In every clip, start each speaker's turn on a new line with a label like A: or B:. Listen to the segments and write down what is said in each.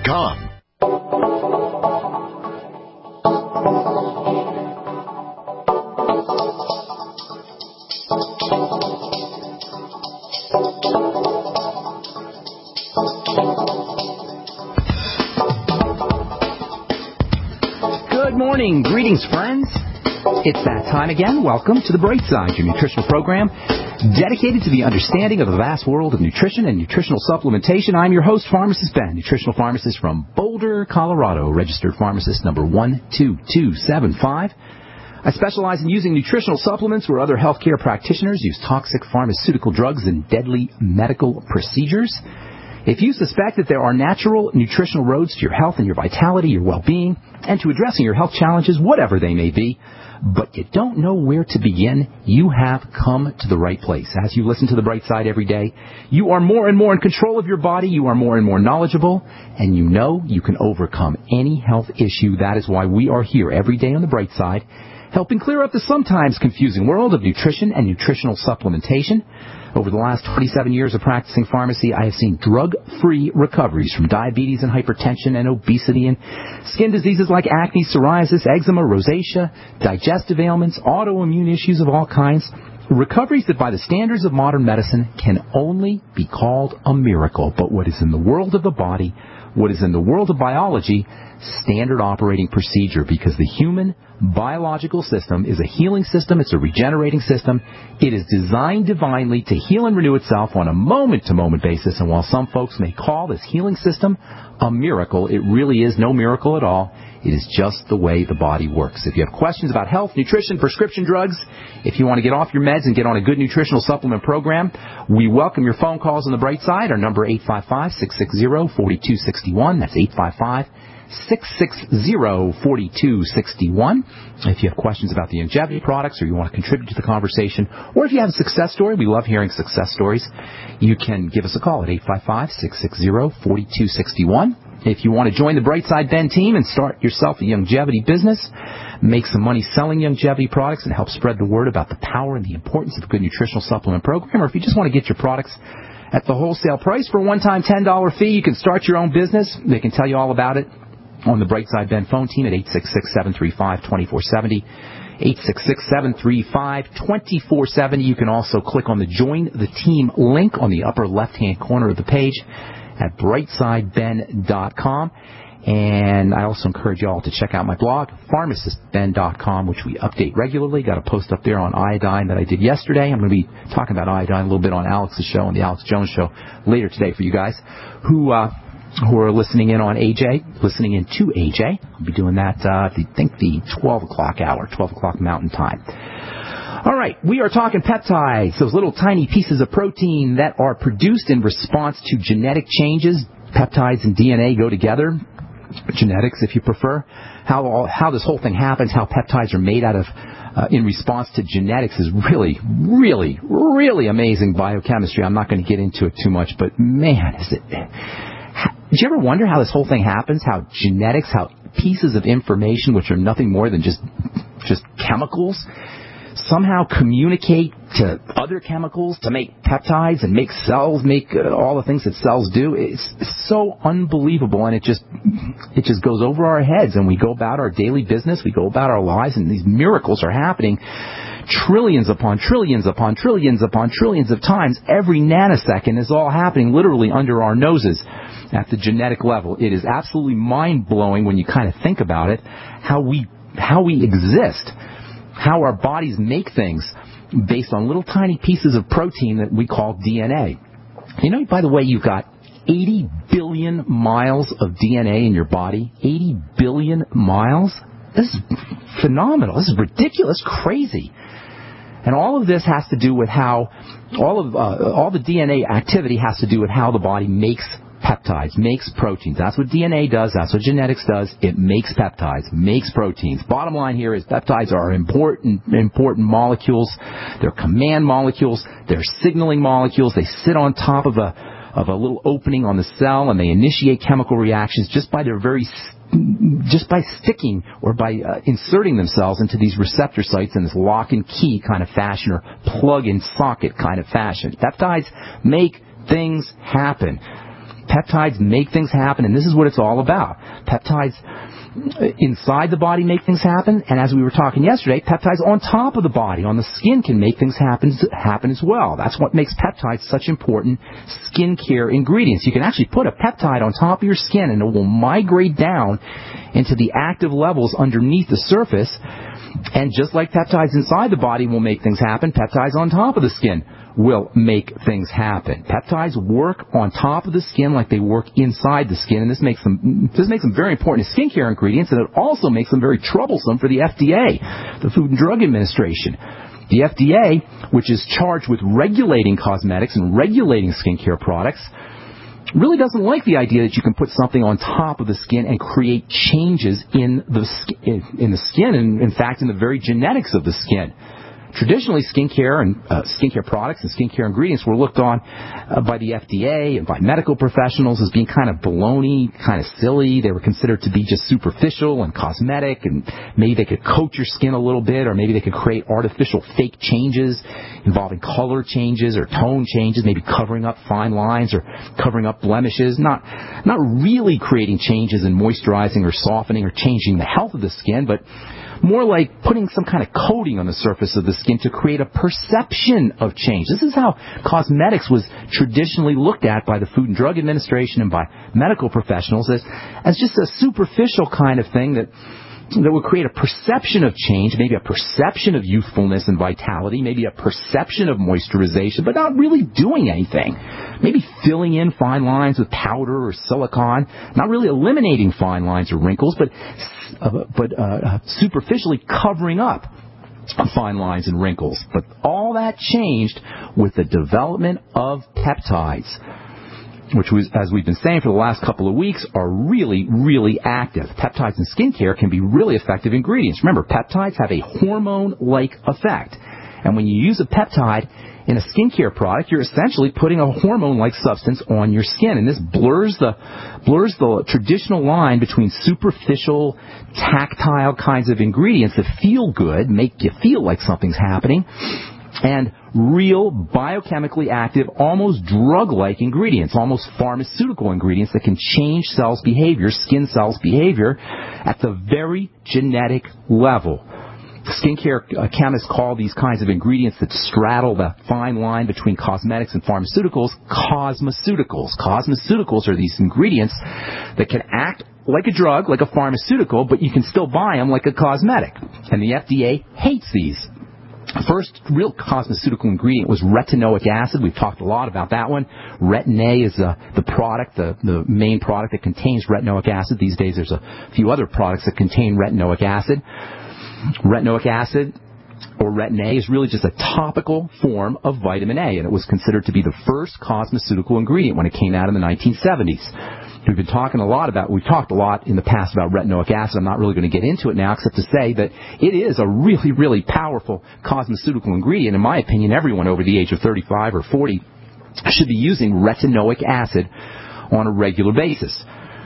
A: BrightSideBen.com.
B: Good morning. Greetings, friends. It's that time again. Welcome to The Bright Side, your nutritional program dedicated to the understanding of the vast world of nutrition and nutritional supplementation. I'm your host, Pharmacist Ben, nutritional pharmacist from Boulder, Colorado, registered pharmacist number 12275. I specialize in using nutritional supplements where other healthcare practitioners use toxic pharmaceutical drugs and deadly medical procedures. If you suspect that there are natural nutritional roads to your health and your vitality, your well-being, and to addressing your health challenges, whatever they may be, but you don't know where to begin, you have come to the right place. As you listen to The Bright Side every day, you are more and more in control of your body, you are more and more knowledgeable, and you know you can overcome any health issue. That is why we are here every day on The Bright Side, helping clear up the sometimes confusing world of nutrition and nutritional supplementation. Over the last 27 years of practicing pharmacy, I have seen drug-free recoveries from diabetes and hypertension and obesity and skin diseases like acne, psoriasis, eczema, rosacea, digestive ailments, autoimmune issues of all kinds. Recoveries that by the standards of modern medicine can only be called a miracle. But what is in the world of the body, what is in the world of biology, standard operating procedure, because the human biological system is a healing system. It's a regenerating system. It is designed divinely to heal and renew itself on a moment-to-moment basis. And while some folks may call this healing system a miracle, it really is no miracle at all. It is just the way the body works. If you have questions about health, nutrition, prescription drugs, if you want to get off your meds and get on a good nutritional supplement program, we welcome your phone calls on The Bright Side. Our number 855-660-4261. That's 855-660-4261. If you have questions about the longevity products or you want to contribute to the conversation, or if you have a success story, we love hearing success stories, you can give us a call at 855-660-4261. If you want to join the Brightside Ben team and start yourself a longevity business, make some money selling longevity products and help spread the word about the power and the importance of a good nutritional supplement program, or if you just want to get your products at the wholesale price for a one-time $10 fee, you can start your own business. They can tell you all about it on the Brightside Ben phone team at 866-735-2470. 866-735-2470. You can also click on the Join the Team link on the upper left-hand corner of the page at BrightSideBen.com. And I also encourage you all to check out my blog, PharmacistBen.com, which we update regularly. Got a post up there on iodine that I did yesterday. I'm going to be talking about iodine a little bit on Alex's show, on the Alex Jones show, later today for you guys who are listening in on AJ, listening in to AJ. I'll be doing that, I think, the 12 o'clock hour, 12 o'clock Mountain Time. All right, we are talking peptides, those little tiny pieces of protein that are produced in response to genetic changes. Peptides and DNA go together. Genetics, if you prefer. How this whole thing happens, how peptides are made out of in response to genetics is really, really, really amazing biochemistry. I'm not going to get into it too much, but man, is it... Did you ever wonder how this whole thing happens? How genetics, how pieces of information, which are nothing more than just chemicals, somehow communicate to other chemicals to make peptides and make cells, make all the things that cells do. It's so unbelievable, and it just goes over our heads, and we go about our daily business, we go about our lives, and these miracles are happening trillions upon trillions upon trillions upon trillions of times. Every nanosecond is all happening literally under our noses at the genetic level. It is absolutely mind-blowing when you kind of think about it, how we exist, how our bodies make things based on little tiny pieces of protein that we call DNA. You know, by the way, you've got 80 billion miles of DNA in your body. 80 billion miles? This is phenomenal. This is ridiculous, crazy. And all of this has to do with how, all the DNA activity has to do with how the body makes peptides, makes proteins. That's what DNA does. That's what genetics does. It makes peptides, makes proteins. Bottom line here is peptides are important molecules. They're command molecules. They're signaling molecules. They sit on top of a little opening on the cell, and they initiate chemical reactions just by sticking or by inserting themselves into these receptor sites in this lock and key kind of fashion, or plug and socket kind of fashion. Peptides make things happen. Peptides make things happen, and this is what it's all about. Peptides inside the body make things happen, and as we were talking yesterday, peptides on top of the body, on the skin, can make things happen as well. That's what makes peptides such important skincare ingredients. You can actually put a peptide on top of your skin, and it will migrate down into the active levels underneath the surface. And just like peptides inside the body will make things happen, peptides on top of the skin will make things happen. Peptides work on top of the skin like they work inside the skin, and this makes them very important as skincare ingredients, and it also makes them very troublesome for the FDA, the Food and Drug Administration. The FDA, which is charged with regulating cosmetics and regulating skincare products, really doesn't like the idea that you can put something on top of the skin and create changes in the skin, and in fact in the very genetics of the skin. Traditionally, skincare and skincare products and skincare ingredients were looked on by the FDA and by medical professionals as being kind of baloney, kind of silly. They were considered to be just superficial and cosmetic, and maybe they could coat your skin a little bit, or maybe they could create artificial fake changes involving color changes or tone changes, maybe covering up fine lines or covering up blemishes, not really creating changes in moisturizing or softening or changing the health of the skin, but more like putting some kind of coating on the surface of the skin to create a perception of change. This is how cosmetics was traditionally looked at by the Food and Drug Administration and by medical professionals, as just a superficial kind of thing that would create a perception of change, maybe a perception of youthfulness and vitality, maybe a perception of moisturization, but not really doing anything. Maybe filling in fine lines with powder or silicone, not really eliminating fine lines or wrinkles, but superficially covering up fine lines and wrinkles. But all that changed with the development of peptides, which was, as we've been saying for the last couple of weeks, are really, really active. Peptides in skincare can be really effective ingredients. Remember, peptides have a hormone-like effect. And when you use a peptide in a skincare product, you're essentially putting a hormone-like substance on your skin. And this blurs the traditional line between superficial, tactile kinds of ingredients that feel good, make you feel like something's happening, and real, biochemically active, almost drug-like ingredients, almost pharmaceutical ingredients that can change cells' behavior, skin cells' behavior, at the very genetic level. Skincare chemists call these kinds of ingredients that straddle the fine line between cosmetics and pharmaceuticals cosmeceuticals. Cosmeceuticals are these ingredients that can act like a drug, like a pharmaceutical, but you can still buy them like a cosmetic. And the FDA hates these. The first real cosmeceutical ingredient was retinoic acid. We've talked a lot about that one. Retin-A is the product, the main product that contains retinoic acid. These days there's a few other products that contain retinoic acid. Retinoic acid, or Retin-A, is really just a topical form of vitamin A, and it was considered to be the first cosmeceutical ingredient when it came out in the 1970s. We've talked a lot in the past about retinoic acid. I'm not really going to get into it now, except to say that it is a really, really powerful cosmeceutical ingredient. In my opinion, everyone over the age of 35 or 40 should be using retinoic acid on a regular basis.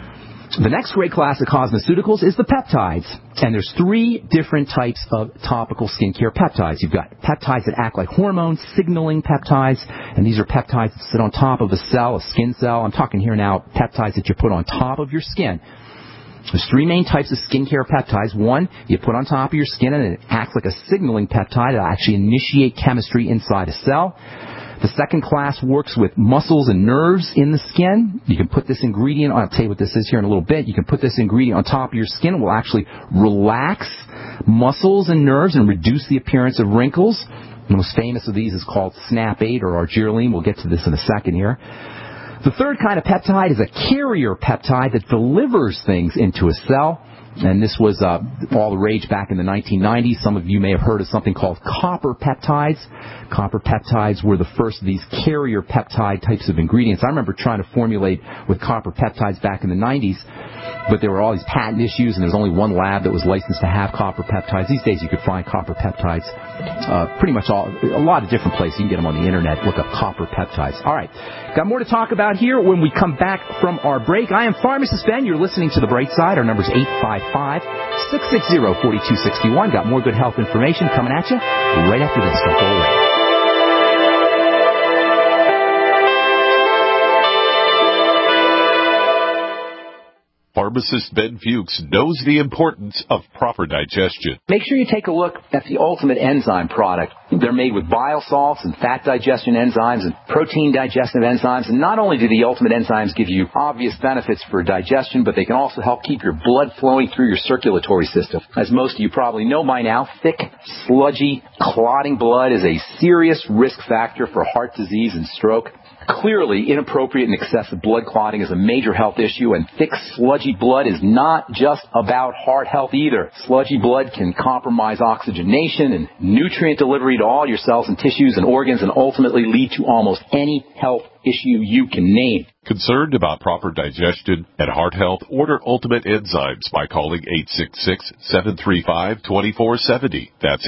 B: The next great class of cosmeceuticals is the peptides. And there's three different types of topical skincare peptides. You've got peptides that act like hormones, signaling peptides, and these are peptides that sit on top of a cell, a skin cell. I'm talking here now peptides that you put on top of your skin. There's three main types of skincare peptides. One, you put on top of your skin and it acts like a signaling peptide. It'll actually initiate chemistry inside a cell. The second class works with muscles and nerves in the skin. You can put this ingredient, I'll tell you what this is here in a little bit. You can put this ingredient on top of your skin. It will actually relax muscles and nerves and reduce the appearance of wrinkles. The most famous of these is called SNAP-8 or argireline. We'll get to this in a second here. The third kind of peptide is a carrier peptide that delivers things into a cell. And this was all the rage back in the 1990s. Some of you may have heard of something called copper peptides. Copper peptides were the first of these carrier peptide types of ingredients. I remember trying to formulate with copper peptides back in the 90s, but there were all these patent issues, and there's only one lab that was licensed to have copper peptides. These days you could find copper peptides pretty much a lot of different places. You can get them on the internet. Look up copper peptides. All right. Got more to talk about here when we come back from our break. I am Pharmacist Ben. You're listening to The Bright Side. Our number's 855-660-4261. Got more good health information coming at you right after this. Don't go away.
A: Pharmacist Ben Fuchs knows the importance of proper digestion.
B: Make sure you take a look at the Ultimate Enzyme product. They're made with bile salts and fat digestion enzymes and protein digestive enzymes. And not only do the Ultimate Enzymes give you obvious benefits for digestion, but they can also help keep your blood flowing through your circulatory system. As most of you probably know by now, thick, sludgy, clotting blood is a serious risk factor for heart disease and stroke. Clearly, inappropriate and excessive blood clotting is a major health issue, and thick, sludgy blood is not just about heart health either. Sludgy blood can compromise oxygenation and nutrient delivery to all your cells and tissues and organs and ultimately lead to almost any health issue you can name.
A: Concerned about proper digestion and heart health? Order Ultimate Enzymes by calling 866-735-2470. That's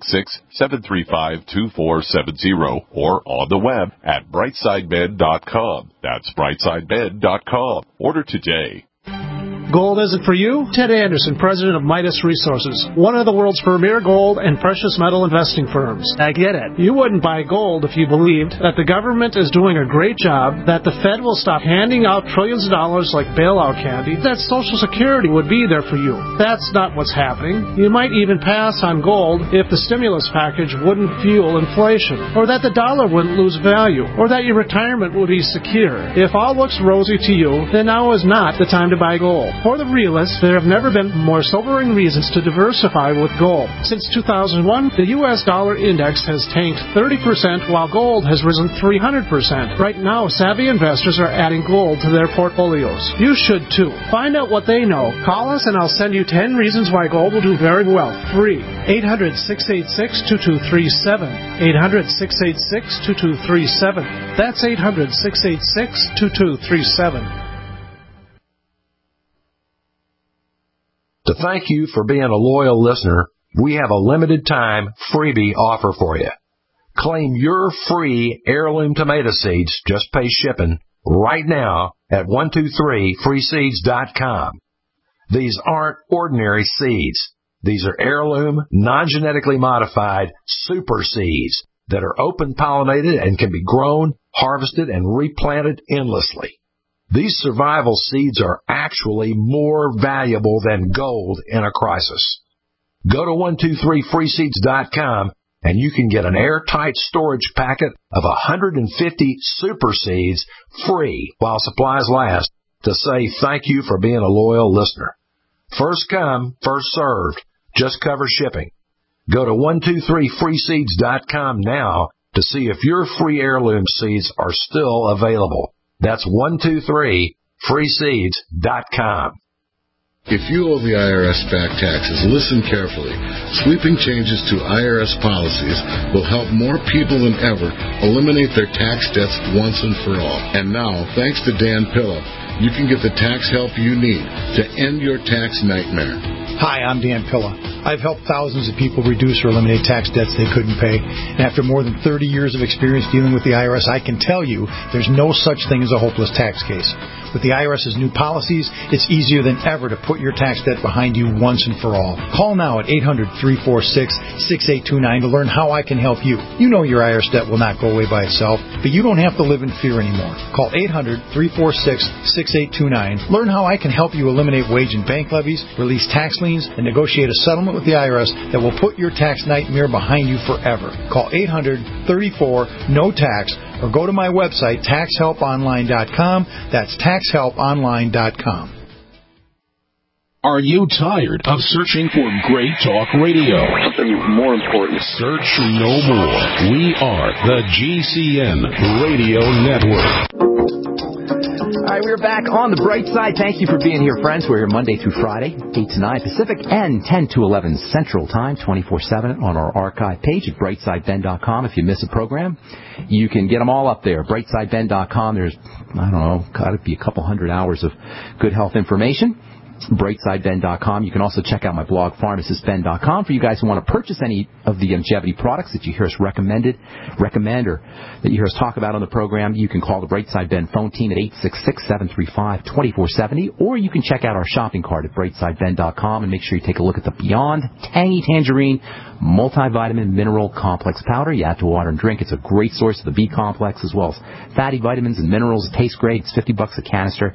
A: 866-735-2470 or on the web at brightsideben.com. That's brightsideben.com. Order today.
C: Gold isn't for you? Ted Anderson, president of Midas Resources, one of the world's premier gold and precious metal investing firms. I get it. You wouldn't buy gold if you believed that the government is doing a great job, that the Fed will stop handing out trillions of dollars like bailout candy, that Social Security would be there for you. That's not what's happening. You might even pass on gold if the stimulus package wouldn't fuel inflation, or that the dollar wouldn't lose value, or that your retirement would be secure. If all looks rosy to you, then now is not the time to buy gold. For the realists, there have never been more sobering reasons to diversify with gold. Since 2001, the U.S. dollar index has tanked 30%, while gold has risen 300%. Right now, savvy investors are adding gold to their portfolios. You should too. Find out what they know. Call us and I'll send you 10 reasons why gold will do very well. Free. 800-686-2237. 800-686-2237. That's 800-686-2237.
D: To thank you for being a loyal listener, we have a limited time freebie offer for you. Claim your free heirloom tomato seeds, just pay shipping, right now at 123freeseeds.com. These aren't ordinary seeds. These are heirloom, non-genetically modified super seeds that are open pollinated and can be grown, harvested, and replanted endlessly. These survival seeds are actually more valuable than gold in a crisis. Go to 123freeseeds.com and you can get an airtight storage packet of 150 super seeds free while supplies last to say thank you for being a loyal listener. First come, first served. Just cover shipping. Go to 123freeseeds.com now to see if your free heirloom seeds are still available. That's 123freeseeds.com.
E: If you owe the IRS back taxes, listen carefully. Sweeping changes to IRS policies will help more people than ever eliminate their tax debts once and for all. And now, thanks to Dan Pilla, you can get the tax help you need to end your tax nightmare.
F: Hi, I'm Dan Pilla. I've helped thousands of people reduce or eliminate tax debts they couldn't pay. And after more than 30 years of experience dealing with the IRS, I can tell you there's no such thing as a hopeless tax case. With the IRS's new policies, it's easier than ever to put your tax debt behind you once and for all. Call now at 800-346-6829 to learn how I can help you. You know your IRS debt will not go away by itself, but you don't have to live in fear anymore. Call 800-346-6829. Learn how I can help you eliminate wage and bank levies, release tax liens, and negotiate a settlement with the IRS that will put your tax nightmare behind you forever. Call 800-34-NO-TAX or go to my website, taxhelponline.com. That's taxhelponline.com.
G: Are you tired of searching for great talk radio?
H: Something more important.
G: Search no more. We are the GCN Radio Network.
B: All right, we're back on the bright side. Thank you for being here, friends. We're here Monday through Friday, 8 to 9 Pacific and 10 to 11 Central Time, 24/7 on our archive page at brightsideben.com. If you miss a program, you can get them all up there. brightsideben.com. There's, I don't know, got to be a couple hundred hours of good health information. brightsideben.com. You can also check out my blog, pharmacistben.com, for you guys who want to purchase any of the longevity products that you hear us recommend or that you hear us talk about on the program. You can call the Brightside Ben phone team at 866-735-2470, or you can check out our shopping cart at brightsideben.com and make sure you take a look at the Beyond Tangy Tangerine Multivitamin Mineral Complex Powder. You add to water and drink. It's a great source of the B complex as well as fatty vitamins and minerals. It tastes great. It's $50 a canister.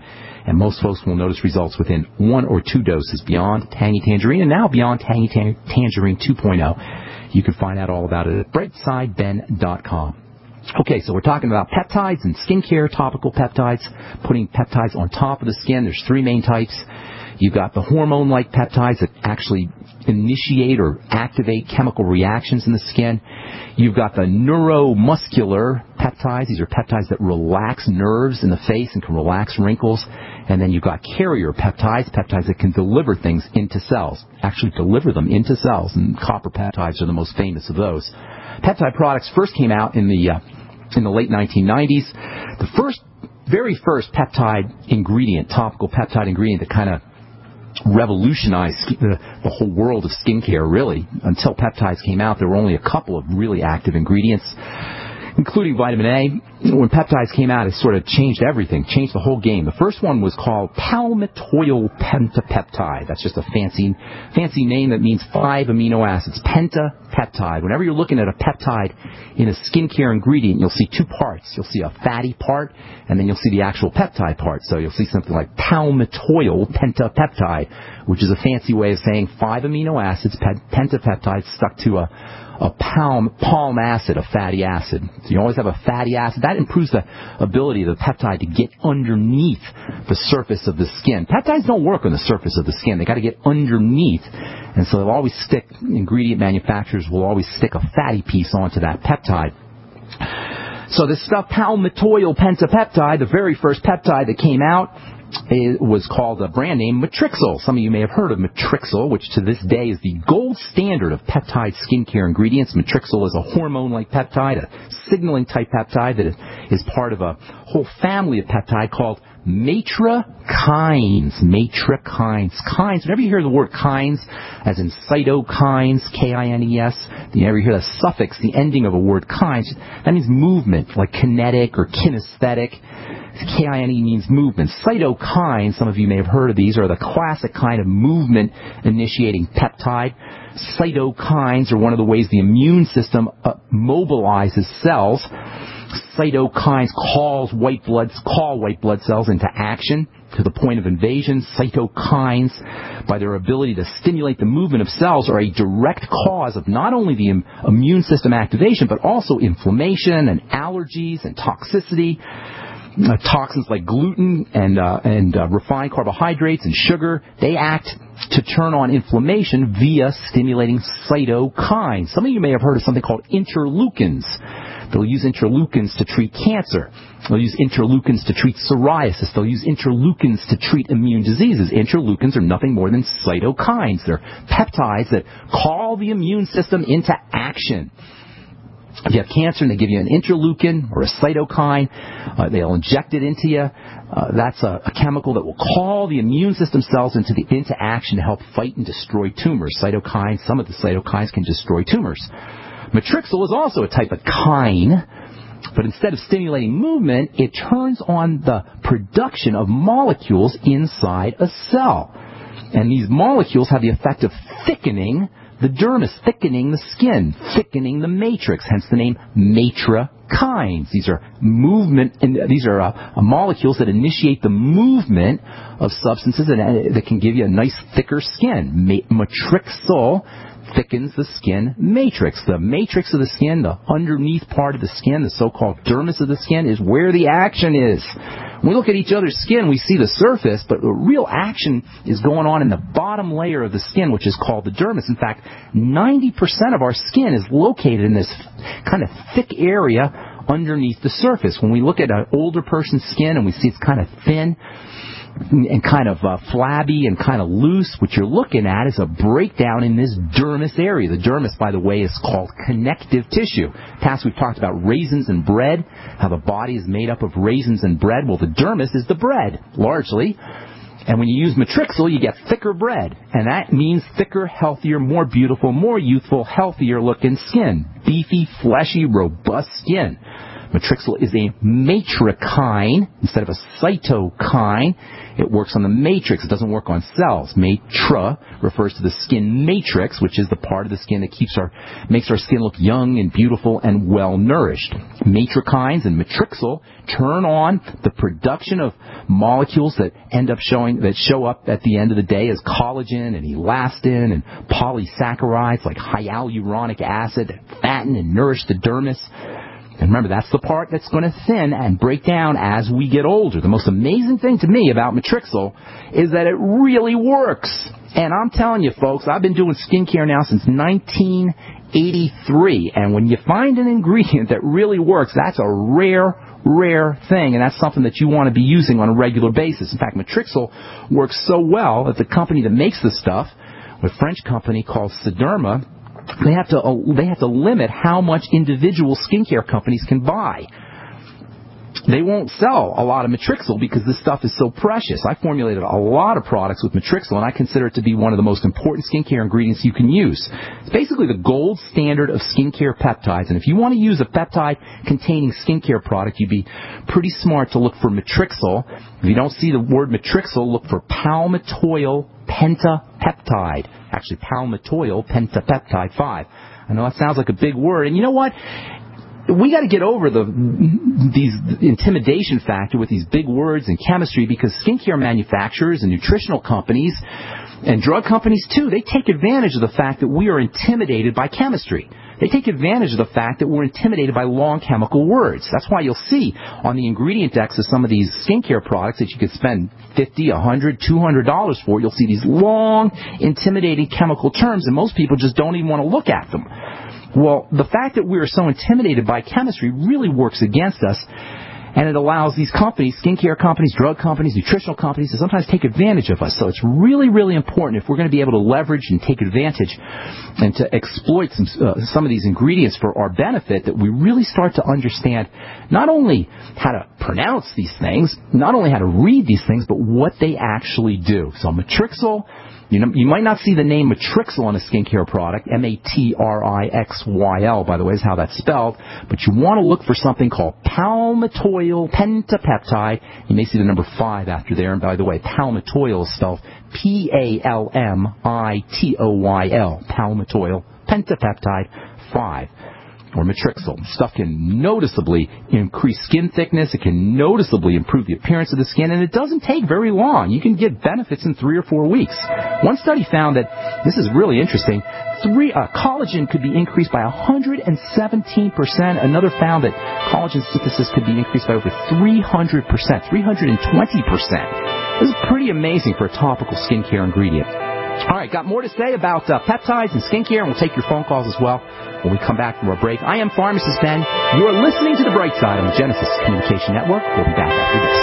B: And most folks will notice results within 1 or 2 doses beyond Tangy Tangerine, and now beyond Tangy Tangerine 2.0. You can find out all about it at brightsideben.com. Okay, so we're talking about peptides and skincare, topical peptides, putting peptides on top of the skin. There's 3 main types. You've got the hormone-like peptides that actually initiate or activate chemical reactions in the skin. You've got the neuromuscular peptides. These are peptides that relax nerves in the face and can relax wrinkles. And then you've got carrier peptides, peptides that can deliver things into cells, actually deliver them into cells. And copper peptides are the most famous of those. Peptide products first came out in the late 1990s. The very first peptide ingredient, topical peptide ingredient that kind of revolutionized the whole world of skincare, really. Until peptides came out, there were only a couple of really active ingredients, including vitamin A. When peptides came out, it sort of changed everything, changed the whole game. The first one was called palmitoyl pentapeptide. That's just a fancy name that means 5 amino acids. Pentapeptide. Whenever you're looking at a peptide in a skincare ingredient, you'll see 2 parts. You'll see a fatty part, and then you'll see the actual peptide part. So you'll see something like palmitoyl pentapeptide, which is a fancy way of saying 5 amino acids, pentapeptide, stuck to a palm acid, a fatty acid. So you always have a fatty acid. That improves the ability of the peptide to get underneath the surface of the skin. Peptides don't work on the surface of the skin. They got to get underneath. And so they'll always ingredient manufacturers will always stick a fatty piece onto that peptide. So this stuff, palmitoyl pentapeptide, the very first peptide that came out, it was called a brand name Matrixyl. Some of you may have heard of Matrixyl, which to this day is the gold standard of peptide skincare ingredients. Matrixyl is a hormone-like peptide, a signaling-type peptide that is part of a whole family of peptide called matrikines. Matrikines. Kines. Whenever you hear the word kines, as in cytokines, K-I-N-E-S, you ever hear the suffix, the ending of a word kines, that means movement, like kinetic or kinesthetic. K-I-N-E means movement. Cytokines, some of you may have heard of these, are the classic kind of movement-initiating peptide. Cytokines are one of the ways the immune system mobilizes cells. Cytokines call white blood cells into action to the point of invasion. Cytokines, by their ability to stimulate the movement of cells, are a direct cause of not only the immune system activation, but also inflammation and allergies and toxicity. Toxins like gluten and refined carbohydrates and sugar, they act to turn on inflammation via stimulating cytokines. Some of you may have heard of something called interleukins. They'll use interleukins to treat cancer. They'll use interleukins to treat psoriasis. They'll use interleukins to treat immune diseases. Interleukins are nothing more than cytokines. They're peptides that call the immune system into action. If you have cancer and they give you an interleukin or a cytokine, they'll inject it into you. That's a chemical that will call the immune system cells into action to help fight and destroy tumors. Cytokines, some of the cytokines can destroy tumors. Matrixyl is also a type of kine, but instead of stimulating movement, it turns on the production of molecules inside a cell. And these molecules have the effect of thickening the dermis, thickening the skin, thickening the matrix, hence the name matrikines. These are molecules that initiate the movement of substances that can give you a nice thicker skin. Matrixyl thickens the skin matrix. The matrix of the skin, the underneath part of the skin, the so-called dermis of the skin, is where the action is. When we look at each other's skin, we see the surface, but the real action is going on in the bottom layer of the skin, which is called the dermis. In fact, 90% of our skin is located in this kind of thick area underneath the surface. When we look at an older person's skin and we see it's kind of thin and kind of flabby and kind of loose, what you're looking at is a breakdown in this dermis area. The dermis, by the way, is called connective tissue. Past we've talked about raisins and bread, how the body is made up of raisins and bread. Well, the dermis is the bread, largely. And when you use Matrixyl, you get thicker bread. And that means thicker, healthier, more beautiful, more youthful, healthier looking skin. Beefy, fleshy, robust skin. Matrixyl is a matrikine instead of a cytokine. It works on the matrix. It doesn't work on cells. Matra refers to the skin matrix, which is the part of the skin that makes our skin look young and beautiful and well-nourished. Matrikines and matrixyl turn on the production of molecules that show up at the end of the day as collagen and elastin and polysaccharides like hyaluronic acid that fatten and nourish the dermis. And remember, that's the part that's going to thin and break down as we get older. The most amazing thing to me about matrixyl is that it really works. And I'm telling you, folks, I've been doing skincare now since 1983. And when you find an ingredient that really works, that's a rare thing, and that's something that you want to be using on a regular basis. In fact, matrixyl works so well that the company that makes the stuff, a French company called Sederma, they have to limit how much individual skincare companies can buy. They won't sell a lot of matrixyl because this stuff is so precious. I formulated a lot of products with matrixyl, and I consider it to be one of the most important skincare ingredients you can use. It's basically the gold standard of skincare peptides, and if you want to use a peptide-containing skincare product, you'd be pretty smart to look for matrixyl. If you don't see the word matrixyl, look for palmitoyl pentapeptide. Actually, palmitoyl pentapeptide 5. I know that sounds like a big word, and you know what? We got to get over these intimidation factor with these big words in chemistry, because skincare manufacturers and nutritional companies and drug companies too, they take advantage of the fact that we are intimidated by chemistry. They take advantage of the fact that we're intimidated by long chemical words. That's why you'll see on the ingredient decks of some of these skincare products that you could spend $50, $100, $200 for, you'll see these long, intimidating chemical terms, and most people just don't even want to look at them. Well, the fact that we are so intimidated by chemistry really works against us, and it allows these companies, skincare companies, drug companies, nutritional companies, to sometimes take advantage of us. So it's really, really important, if we're going to be able to leverage and take advantage and to exploit some of these ingredients for our benefit, that we really start to understand not only how to pronounce these things, not only how to read these things, but what they actually do. So matrixyl, you might not see the name matrixyl on a skincare product. Matrixyl, by the way, is how that's spelled. But you want to look for something called palmitoyl pentapeptide. You may see the number 5 after there. And by the way, palmitoyl is spelled Palmitoyl, palmitoyl pentapeptide 5. Or matrixyl. Stuff can noticeably increase skin thickness. It can noticeably improve the appearance of the skin, and it doesn't take very long. You can get benefits in 3 or 4 weeks. One study found that, this is really interesting, collagen could be increased by 117%. Another found that collagen synthesis could be increased by over 300%, 320%. This is pretty amazing for a topical skincare ingredient. All right, got more to say about peptides and skincare, and we'll take your phone calls as well when we come back from our break. I am Pharmacist Ben. You're listening to The Bright Side on the Genesis Communication Network. We'll be back after this.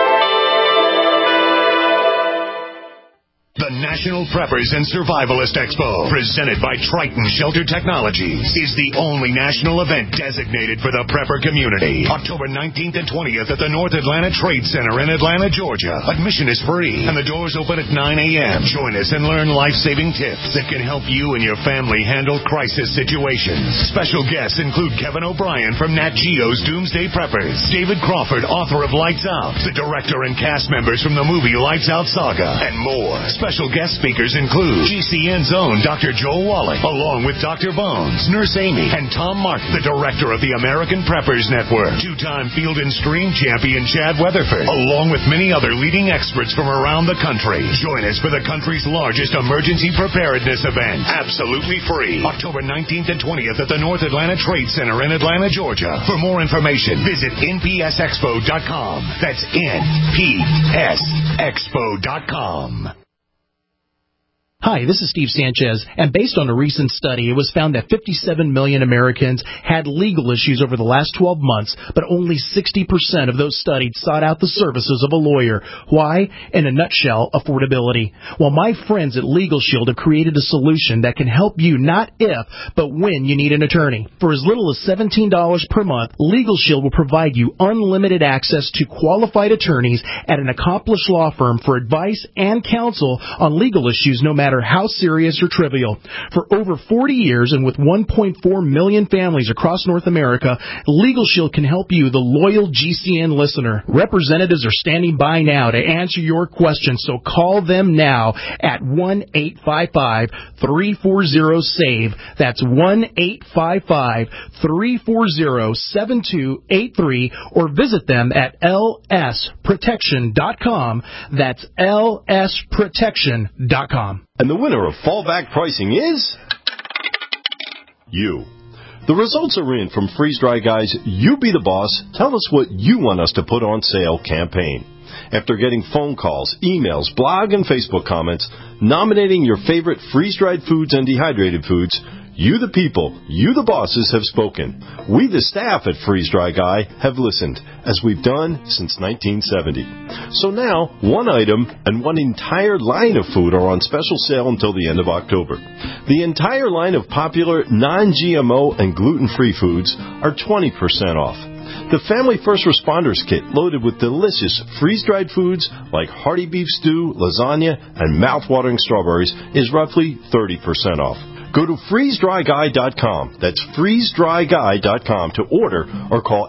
I: The National Preppers and Survivalist Expo, presented by Triton Shelter Technologies, is the only national event designated for the prepper community. October 19th and 20th at the North Atlanta Trade Center in Atlanta, Georgia. Admission is free, and the doors open at 9 a.m. Join us and learn life-saving tips that can help you and your family handle crisis situations. Special guests include Kevin O'Brien from Nat Geo's Doomsday Preppers, David Crawford, author of Lights Out, the director and cast members from the movie Lights Out Saga, and more. Special guest speakers include GCN's own Dr. Joel Wallach, along with Dr. Bones, Nurse Amy, and Tom Martin, the director of the American Preppers Network, 2-time Field and Stream champion Chad Weatherford, along with many other leading experts from around the country. Join us for the country's largest emergency preparedness event, absolutely free, October 19th and 20th at the North Atlanta Trade Center in Atlanta, Georgia. For more information, visit npsexpo.com. That's npsexpo.com.
J: Hi, this is Steve Sanchez, and based on a recent study, it was found that 57 million Americans had legal issues over the last 12 months, but only 60% of those studied sought out the services of a lawyer. Why? In a nutshell, affordability. Well, my friends at Legal Shield have created a solution that can help you not if, but when you need an attorney. For as little as $17 per month, Legal Shield will provide you unlimited access to qualified attorneys at an accomplished law firm for advice and counsel on legal issues no matter matter how serious or trivial. For over 40 years and with 1.4 million families across North America, Legal Shield can help you, the loyal GCN listener. Representatives are standing by now to answer your questions, so call them now at 1-855-340-SAVE. That's 1-855-340-7283, or visit them at lsprotection.com. That's lsprotection.com.
K: And the winner of fallback pricing is you. The results are in from Freeze Dry Guy's You Be the Boss, Tell Us What You Want Us to Put on Sale campaign. After getting phone calls, emails, blog, and Facebook comments nominating your favorite freeze-dried foods and dehydrated foods, you the people, you the bosses have spoken. We the staff at Freeze Dry Guy have listened, as we've done since 1970. So now, one item and one entire line of food are on special sale until the end of October. The entire line of popular non-GMO and gluten-free foods are 20% off. The Family First Responders Kit, loaded with delicious freeze-dried foods like hearty beef stew, lasagna, and mouth-watering strawberries, is roughly 30% off. Go to freezedryguy.com. That's freezedryguy.com to order, or call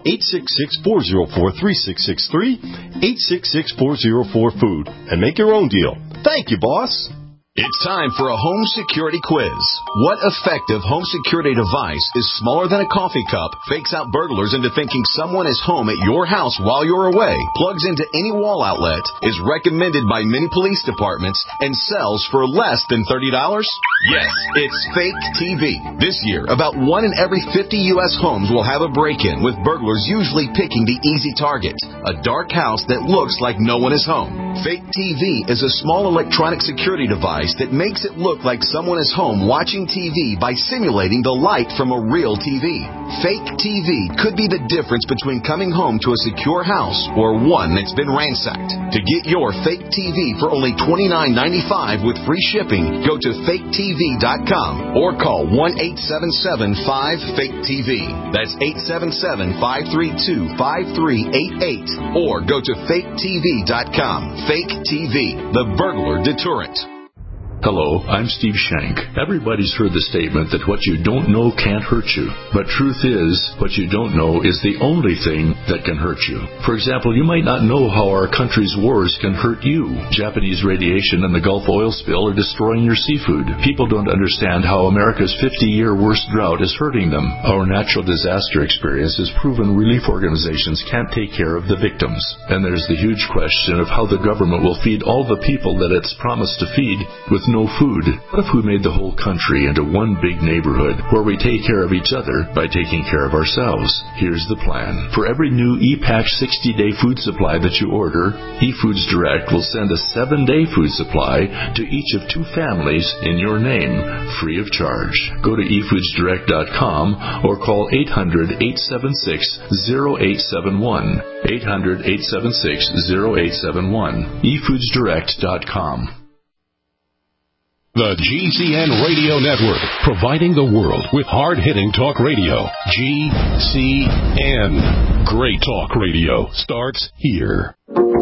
K: 866-404-3663, 866-404-FOOD, and make your own deal. Thank you, boss.
L: It's time for a home security quiz. What effective home security device is smaller than a coffee cup, fakes out burglars into thinking someone is home at your house while you're away, plugs into any wall outlet, is recommended by many police departments, and sells for less than $30? Yes, it's Fake TV. This year, about 1 in every 50 U.S. homes will have a break-in, with burglars usually picking the easy target, a dark house that looks like no one is home. Fake TV is a small electronic security device that makes it look like someone is home watching TV by simulating the light from a real TV. Fake TV could be the difference between coming home to a secure house or one that's been ransacked. To get your fake TV for only $29.95 with free shipping, go to faketv.com or call 1-877-5-FAKE-TV. That's 877-532-5388, or go to faketv.com. Fake TV, the burglar deterrent.
M: Hello, I'm Steve Shank. Everybody's heard the statement that what you don't know can't hurt you. But truth is, what you don't know is the only thing that can hurt you. For example, you might not know how our country's wars can hurt you. Japanese radiation and the Gulf oil spill are destroying your seafood. People don't understand how America's 50-year worst drought is hurting them. Our natural disaster experience has proven relief organizations can't take care of the victims. And there's the huge question of how the government will feed all the people that it's promised to feed with no food. What if we made the whole country into one big neighborhood where we take care of each other by taking care of ourselves? Here's the plan. For every new ePatch 60-day food supply that you order, eFoods Direct will send a 7-day food supply to each of 2 families in your name, free of charge. Go to eFoodsDirect.com or call 800-876-0871. 800-876-0871. eFoodsDirect.com.
G: The GCN Radio Network, providing the world with hard-hitting talk radio. GCN. Great talk radio starts here.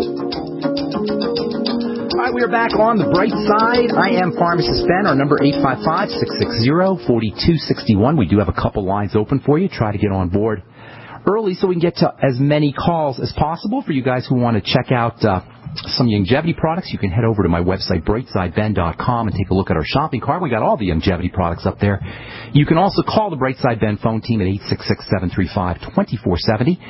B: All right, we are back on the bright side. I am Pharmacist Ben. Our number 855-660-4261. We do have a couple lines open for you. Try to get on board early so we can get to as many calls as possible. For you guys who want to check out some longevity products, you can head over to my website, brightsideben.com, and take a look at our shopping cart. We got all the longevity products up there. You can also call the Brightside Ben phone team at 866-735-2470.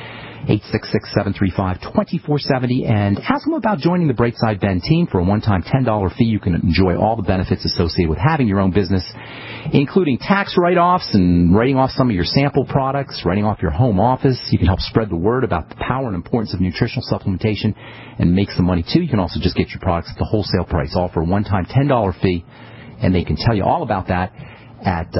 B: 866-735-2470, and ask them about joining the Brightside Ben team. For a one-time $10 fee, you can enjoy all the benefits associated with having your own business, including tax write-offs and writing off some of your sample products, writing off your home office. You can help spread the word about the power and importance of nutritional supplementation and make some money, too. You can also just get your products at the wholesale price, all for a one-time $10 fee, and they can tell you all about that at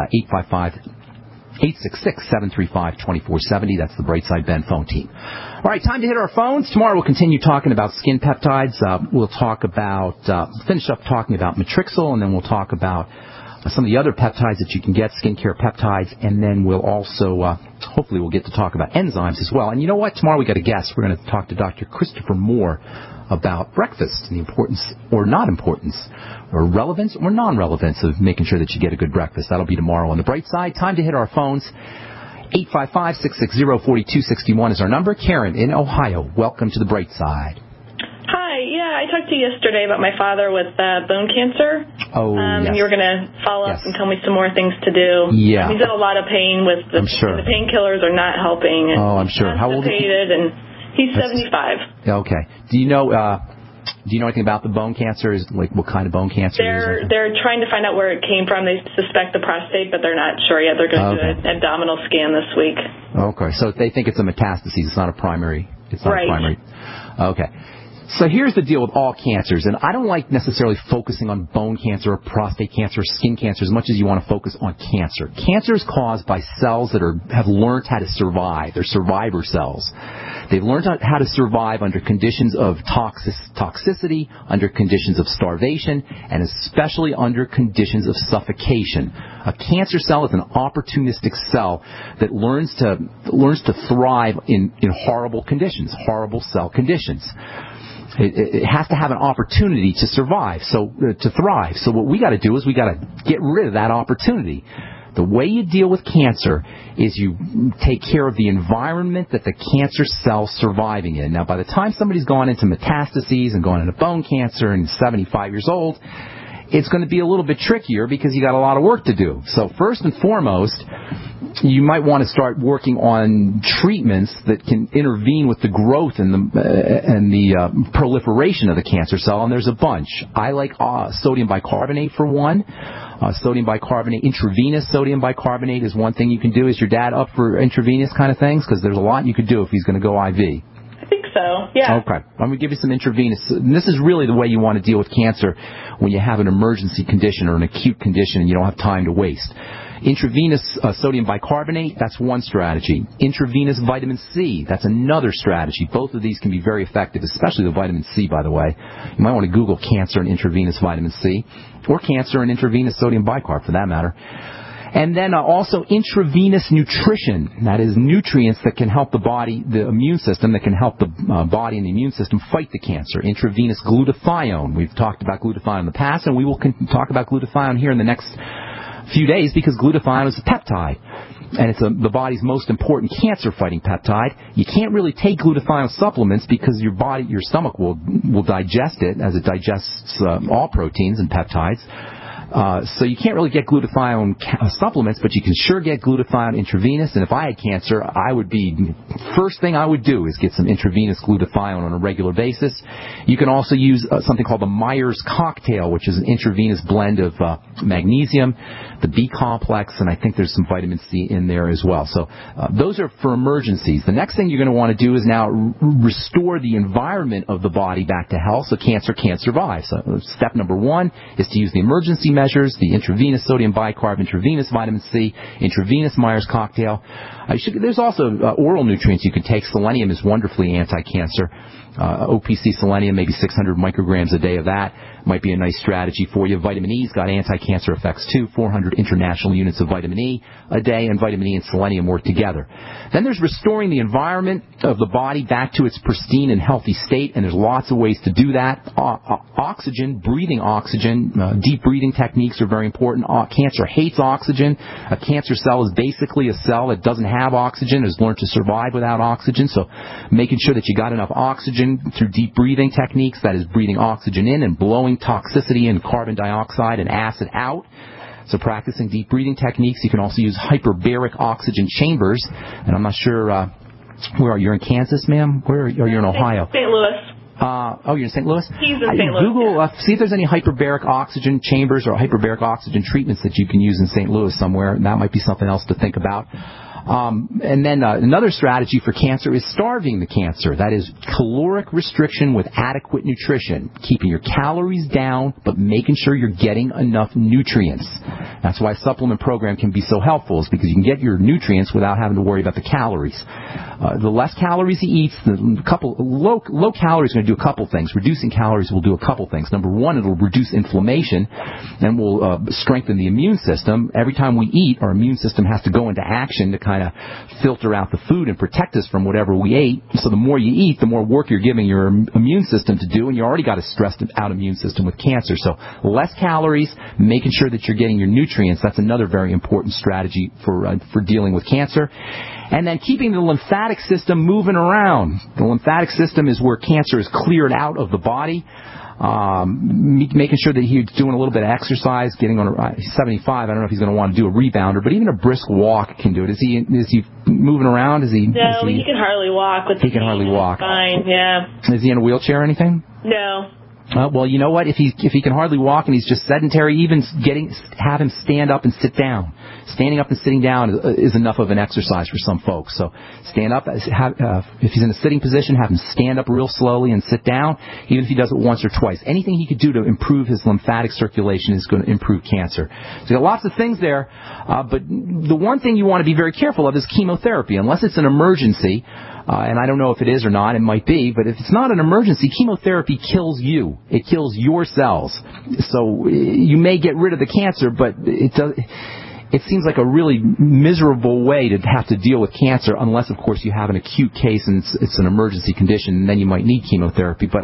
B: 866-735-2470. That's the Brightside Ben phone team. All right, time to hit our phones. Tomorrow we'll continue talking about skin peptides. We'll talk about, finish up talking about Matrixyl, and then we'll talk about some of the other peptides that you can get, skincare peptides, and then we'll also, hopefully we'll get to talk about enzymes as well. And you know what? Tomorrow we got a guest. We're going to talk to Dr. Christopher Moore about breakfast and the importance or not importance, or relevance or non-relevance of making sure that you get a good breakfast. That'll be tomorrow on The Bright Side. Time to hit our phones. 855-660-4261 is our number. Karen in Ohio, welcome to The Bright Side.
N: Hi, I talked to you yesterday about my father with bone cancer.
B: Oh, yes.
N: And you were going to follow up and tell me some more things to do.
B: Yeah.
N: He's in a lot of pain with the painkillers are not helping. And
B: I'm sure. How old is he?
N: And he's 75.
B: Okay. Do you know anything about the bone cancer? Like what kind of bone cancer it is?
N: They're trying to find out where it came from. They suspect the prostate, but they're not sure yet. They're going to do an abdominal scan this week.
B: Okay. So they think it's a metastasis. It's not a primary. It's not a primary. Okay. So here's the deal with all cancers, and I don't like necessarily focusing on bone cancer or prostate cancer or skin cancer as much as you want to focus on cancer. Cancer is caused by cells that have learned how to survive. They're survivor cells. They've learned how to survive under conditions of toxicity, under conditions of starvation, and especially under conditions of suffocation. A cancer cell is an opportunistic cell that learns to thrive in horrible conditions, horrible cell conditions. It has to have an opportunity to survive, to thrive. So what we got to do is we got to get rid of that opportunity. The way you deal with cancer is you take care of the environment that the cancer cell's surviving in. Now, by the time somebody's gone into metastases and gone into bone cancer and 75 years old, it's going to be a little bit trickier because you got a lot of work to do. So first and foremost, you might want to start working on treatments that can intervene with the growth and the proliferation of the cancer cell, and there's a bunch. I like sodium bicarbonate for one. Sodium bicarbonate, intravenous sodium bicarbonate is one thing you can do. Is your dad up for intravenous kind of things? Because there's a lot you could do if he's going to go IV.
N: I think so, yeah.
B: Okay. I'm going to give you some intravenous. And this is really the way you want to deal with cancer when you have an emergency condition or an acute condition and you don't have time to waste. Intravenous sodium bicarbonate, that's one strategy. Intravenous vitamin C, that's another strategy. Both of these can be very effective, especially the vitamin C, by the way. You might want to Google cancer and intravenous vitamin C, or cancer and intravenous sodium bicarb, for that matter. And then also intravenous nutrition. That is nutrients that can help the body, the immune system, that can help the body and the immune system fight the cancer. Intravenous glutathione. We've talked about glutathione in the past, and we will talk about glutathione here in the next few days because glutathione is a peptide. And it's the body's most important cancer-fighting peptide. You can't really take glutathione supplements because your stomach will digest it as it digests all proteins and peptides. So you can't really get glutathione supplements, but you can sure get glutathione intravenous. And if I had cancer, first thing I would do is get some intravenous glutathione on a regular basis. You can also use something called the Myers cocktail, which is an intravenous blend of magnesium, the B complex, and I think there's some vitamin C in there as well. So those are for emergencies. The next thing you're going to want to do is now restore the environment of the body back to health so cancer can't survive. So step number one is to use the emergency measures, the intravenous sodium bicarb, intravenous vitamin C, intravenous Myers cocktail. There's also oral nutrients you can take. Selenium is wonderfully anti-cancer. OPC selenium, maybe 600 micrograms a day of that might be a nice strategy for you. Vitamin E's got anti-cancer effects too, 400 international units of vitamin E a day, and vitamin E and selenium work together. Then there's restoring the environment of the body back to its pristine and healthy state, and there's lots of ways to do that. Oxygen, breathing oxygen, deep breathing techniques are very important. Cancer hates oxygen. A cancer cell is basically a cell that doesn't have oxygen, has learned to survive without oxygen, so making sure that you got enough oxygen through deep breathing techniques, that is breathing oxygen in and blowing toxicity and carbon dioxide and acid out. So practicing deep breathing techniques. You can also use hyperbaric oxygen chambers. And I'm not sure, where are you? You're in Kansas, ma'am? Where are you? You're in Ohio.
N: St. Louis.
B: You're in St. Louis?
N: He's in St. Louis.
B: Google, see if there's any hyperbaric oxygen chambers or hyperbaric oxygen treatments that you can use in St. Louis somewhere. That might be something else to think about. And then another strategy for cancer is starving the cancer. That is caloric restriction with adequate nutrition, keeping your calories down but making sure you're getting enough nutrients. That's why a supplement program can be so helpful, is because you can get your nutrients without having to worry about the calories. The less calories he eats, low calories are going to do a couple things. Reducing calories will do a couple things. Number one, it'll reduce inflammation and will strengthen the immune system. Every time we eat, our immune system has to go into action to kind of filter out the food and protect us from whatever we ate. So the more you eat, the more work you're giving your immune system to do, and you already got a stressed out immune system with cancer. So less calories, making sure that you're getting your nutrients, that's another very important strategy for dealing with cancer. And then keeping the lymphatic system moving around. The lymphatic system is where cancer is cleared out of the body. Making sure that he's doing a little bit of exercise, getting on he's 75. I don't know if he's going to want to do a rebounder, but even a brisk walk can do it. Is he moving around?
N: No, he can hardly walk.
B: He can hardly walk.
N: Fine, yeah.
B: Is he in a wheelchair or anything?
N: No.
B: Well, you know what? If he can hardly walk and he's just sedentary, even have him stand up and sit down. Standing up and sitting down is enough of an exercise for some folks. So stand up. If he's in a sitting position, have him stand up real slowly and sit down, even if he does it once or twice. Anything he could do to improve his lymphatic circulation is going to improve cancer. So you got lots of things there, but the one thing you want to be very careful of is chemotherapy. Unless it's an emergency, and I don't know if it is or not, it might be, but if it's not an emergency, chemotherapy kills you. It kills your cells. So you may get rid of the cancer, but it seems like a really miserable way to have to deal with cancer, unless, of course, you have an acute case and it's an emergency condition, and then you might need chemotherapy. But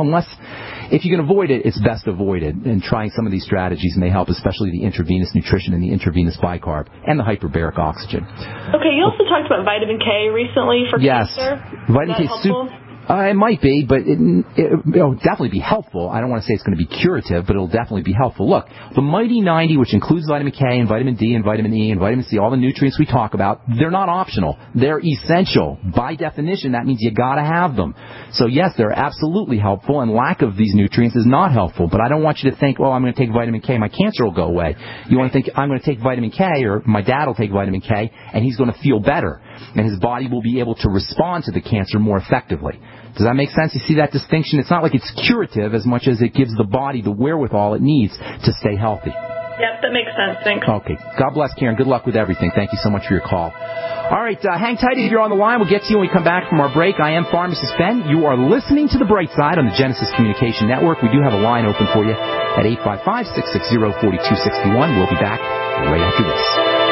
B: if you can avoid it, it's best avoided. And trying some of these strategies may help, especially the intravenous nutrition and the intravenous bicarb and the hyperbaric oxygen.
N: Okay, you also talked about vitamin K recently for cancer.
B: Yes, vitamin K. It might be, but it'll definitely be helpful. I don't want to say it's going to be curative, but it'll definitely be helpful. Look, the Mighty 90, which includes vitamin K and vitamin D and vitamin E and vitamin C, all the nutrients we talk about, they're not optional. They're essential. By definition, that means you got to have them. So yes, they're absolutely helpful, and lack of these nutrients is not helpful. But I don't want you to think, I'm going to take vitamin K, my cancer will go away. You want to think, I'm going to take vitamin K, or my dad will take vitamin K, and he's going to feel better, and his body will be able to respond to the cancer more effectively. Does that make sense? You see that distinction? It's not like it's curative as much as it gives the body the wherewithal it needs to stay healthy.
N: Yep, that makes sense. Thanks.
B: Okay. God bless, Karen. Good luck with everything. Thank you so much for your call. All right, hang tight if you're on the line. We'll get to you when we come back from our break. I am Pharmacist Ben. You are listening to The Bright Side on the Genesis Communication Network. We do have a line open for you at 855-660-4261. We'll be back right after this.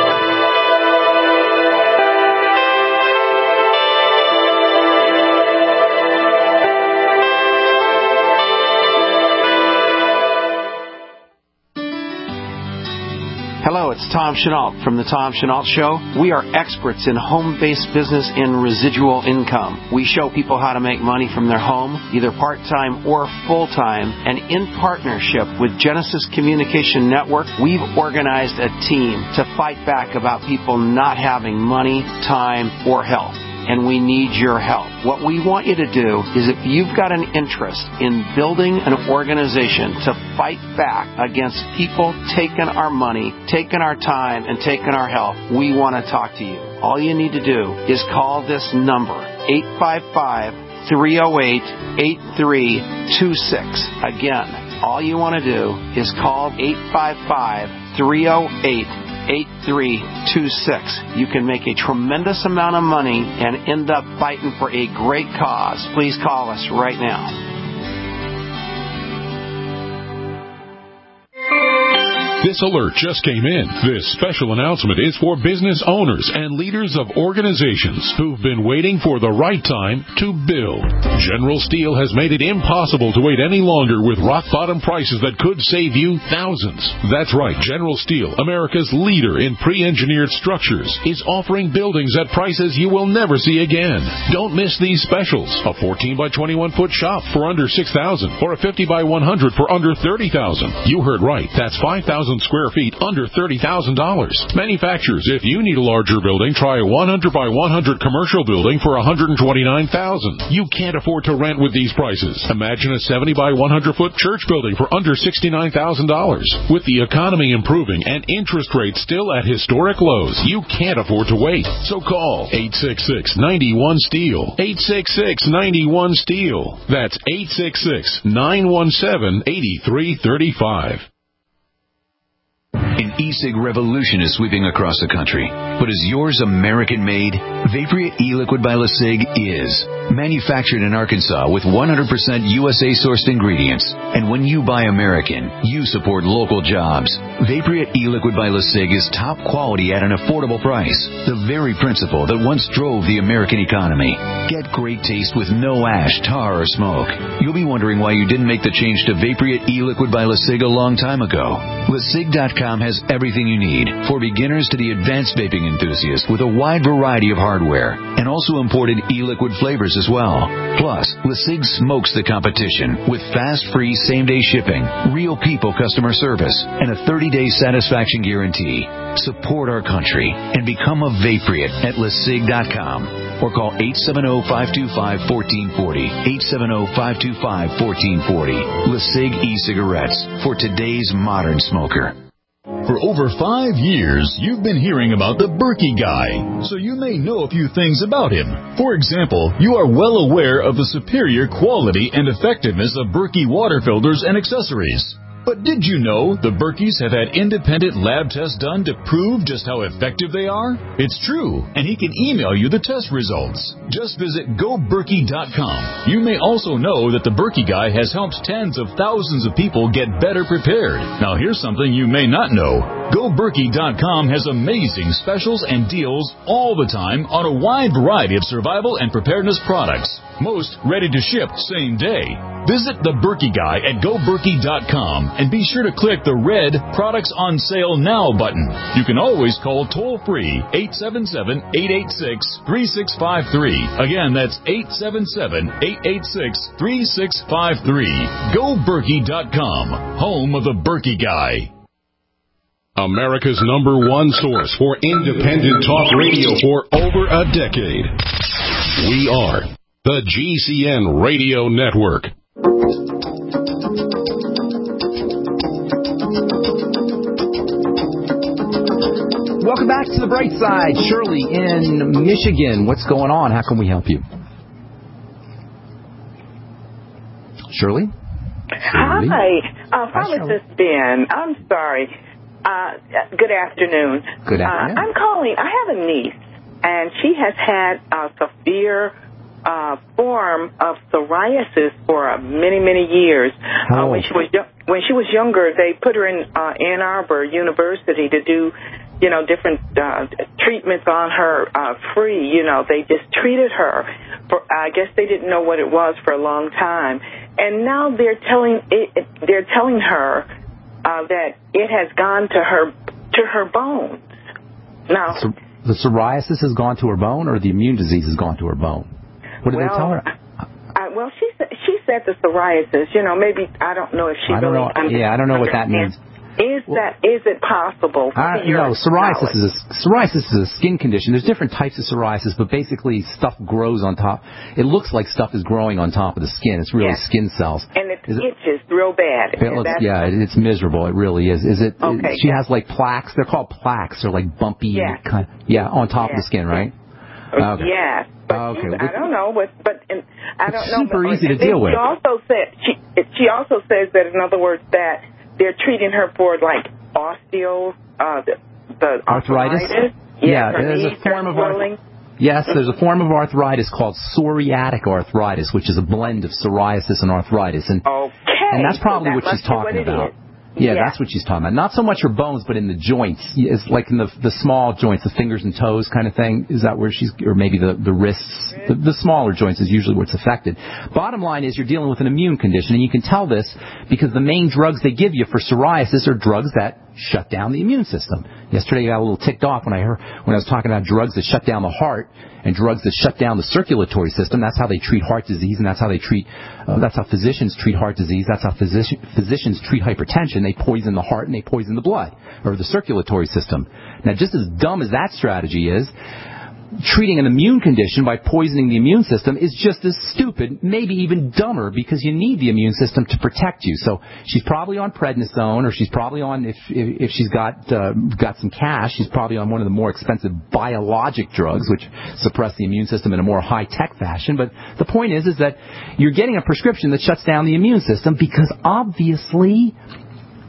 O: Hello, it's Tom Chenault from The Tom Chenault Show. We are experts in home-based business and residual income. We show people how to make money from their home, either part-time or full-time, and in partnership with Genesis Communication Network, we've organized a team to fight back about people not having money, time, or health. And we need your help. What we want you to do is, if you've got an interest in building an organization to fight back against people taking our money, taking our time, and taking our health, we want to talk to you. All you need to do is call this number, 855-308-8326. Again, all you want to do is call 855-308-8326. You can make a tremendous amount of money and end up fighting for a great cause. Please call us right now.
G: This alert just came in. This special announcement is for business owners and leaders of organizations who've been waiting for the right time to build. General Steel has made it impossible to wait any longer with rock-bottom prices that could save you thousands. That's right. General Steel, America's leader in pre-engineered structures, is offering buildings at prices you will never see again. Don't miss these specials. A 14 by 21 foot shop for under $6,000 or a 50 by 100 for under $30,000. You heard right. That's 5,000 square feet under $30,000. Manufacturers, if you need a larger building, try a 100 by 100 commercial building for $129,000. You can't afford to rent with these prices. Imagine a 70 by 100 foot church building for under $69,000. With the economy improving and interest rates still at historic lows, you can't afford to wait. So call 866-91-STEEL. 866-91-STEEL. That's 866-917-8335.
P: An e-cig revolution is sweeping across the country. But is yours American-made? Vaporia e-liquid by LeSig is. Manufactured in Arkansas with 100% USA-sourced ingredients. And when you buy American, you support local jobs. Vaporia e-liquid by LeSig is top quality at an affordable price. The very principle that once drove the American economy. Get great taste with no ash, tar, or smoke. You'll be wondering why you didn't make the change to Vaporia e-liquid by LeSig a long time ago. LeSig.com has everything you need, for beginners to the advanced vaping enthusiast, with a wide variety of hardware, and also imported e-liquid flavors as well. Plus, LeSig smokes the competition with fast, free, same-day shipping, real people customer service, and a 30-day satisfaction guarantee. Support our country and become a Vaporeate at LeSig.com or call 870-525-1440, 870-525-1440. LeSig e-cigarettes for today's modern smoker.
Q: For over 5 years, you've been hearing about the Berkey Guy, so you may know a few things about him. For example, you are well aware of the superior quality and effectiveness of Berkey water filters and accessories. But did you know the Berkeys have had independent lab tests done to prove just how effective they are? It's true, and he can email you the test results. Just visit GoBerkey.com. You may also know that the Berkey Guy has helped tens of thousands of people get better prepared. Now here's something you may not know. GoBerkey.com has amazing specials and deals all the time on a wide variety of survival and preparedness products. Most ready to ship same day. Visit the Berkey Guy at GoBerkey.com and be sure to click the red Products on Sale Now button. You can always call toll-free 877-886-3653. Again, that's 877-886-3653. GoBerkey.com, home of the Berkey Guy.
G: America's #1 source for independent talk radio for over a decade. We are the GCN Radio Network.
B: Welcome back to the Bright Side. Shirley in Michigan. What's going on? How can we help you? Shirley?
R: Hi. Pharmacist Ben. I'm sorry. Good afternoon.
B: Good afternoon.
R: I'm calling. I have a niece, and she has had a severe form of psoriasis for many, many years. When she was younger, they put her in Ann Arbor University to do, different treatments on her free. They just treated her. I guess they didn't know what it was for a long time, and now they're telling her that it has gone to her bones. Now,
B: the psoriasis has gone to her bone, or the immune disease has gone to her bone? What did they tell her?
R: Well, she said the psoriasis. Maybe I don't know if she. I don't know.
B: Yeah, I don't know what that means.
R: Is it possible?
B: No, psoriasis is a skin condition. There's different types of psoriasis, but basically stuff grows on top. It looks like stuff is growing on top of the skin. It's really skin cells.
R: And it itches real bad.
B: It's miserable. It really is. Is it? Okay, she has like plaques. They're called plaques. They're like bumpy. On top of the skin, right? Okay.
R: Yeah. But I don't know, but I don't know.
B: Super easy to deal with.
R: She also says that, in other words, that they're treating her for like the arthritis.
B: Yeah, there's a form of arthritis. Yes, there's a form of arthritis called psoriatic arthritis, which is a blend of psoriasis and arthritis, and that's probably what she's talking about. Yeah, that's what she's talking about. Not so much her bones, but in the joints. It's like in the small joints, the fingers and toes kind of thing. Is that where she's, or maybe the wrists? The smaller joints is usually where it's affected. Bottom line is you're dealing with an immune condition, and you can tell this because the main drugs they give you for psoriasis are drugs that shut down the immune system. Yesterday I got a little ticked off when I was talking about drugs that shut down the heart and drugs that shut down the circulatory system. That's how they treat heart disease, and that's how physicians treat heart disease. That's how physicians treat hypertension. They poison the heart and they poison the blood, or the circulatory system. Now, just as dumb as that strategy is, treating an immune condition by poisoning the immune system is just as stupid, maybe even dumber, because you need the immune system to protect you. So she's probably on prednisone, or she's probably on, if she's got some cash, she's probably on one of the more expensive biologic drugs, which suppress the immune system in a more high-tech fashion. But the point is that you're getting a prescription that shuts down the immune system because obviously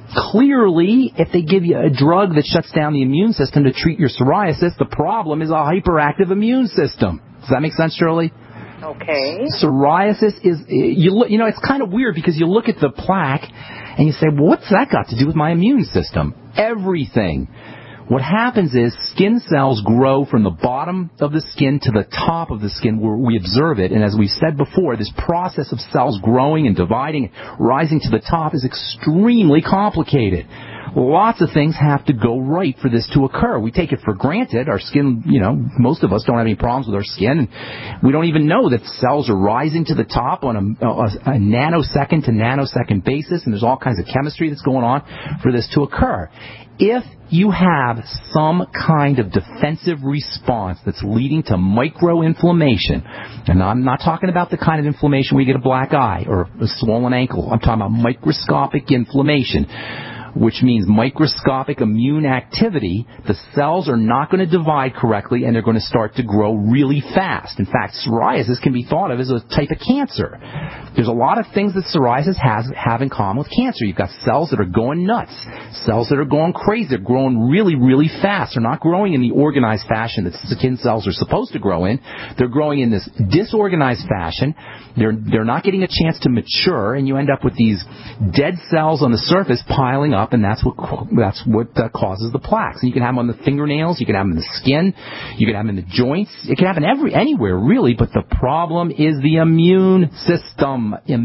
B: clearly, if they give you a drug that shuts down the immune system to treat your psoriasis, the problem is a hyperactive immune system. Does that make sense, Shirley?
R: Okay.
B: Psoriasis is, it's kind of weird because you look at the plaque and you say, well, what's that got to do with my immune system? Everything. What happens is skin cells grow from the bottom of the skin to the top of the skin where we observe it. And as we said before, this process of cells growing and dividing, rising to the top is extremely complicated. Lots of things have to go right for this to occur. We take it for granted. Our skin, most of us don't have any problems with our skin. And we don't even know that cells are rising to the top on a nanosecond to nanosecond basis. And there's all kinds of chemistry that's going on for this to occur. If you have some kind of defensive response that's leading to microinflammation, and I'm not talking about the kind of inflammation where you get a black eye or a swollen ankle. I'm talking about microscopic inflammation, which means microscopic immune activity. The cells are not going to divide correctly, and they're going to start to grow really fast. In fact, psoriasis can be thought of as a type of cancer. There's a lot of things that psoriasis have in common with cancer. You've got cells that are going nuts, cells that are going crazy. They're growing really, really fast. They're not growing in the organized fashion that skin cells are supposed to grow in. They're growing in this disorganized fashion. They're not getting a chance to mature, and you end up with these dead cells on the surface piling up, and that's what causes the plaques. And you can have them on the fingernails, you can have them in the skin, you can have them in the joints. It can happen anywhere, really, but the problem is the immune system.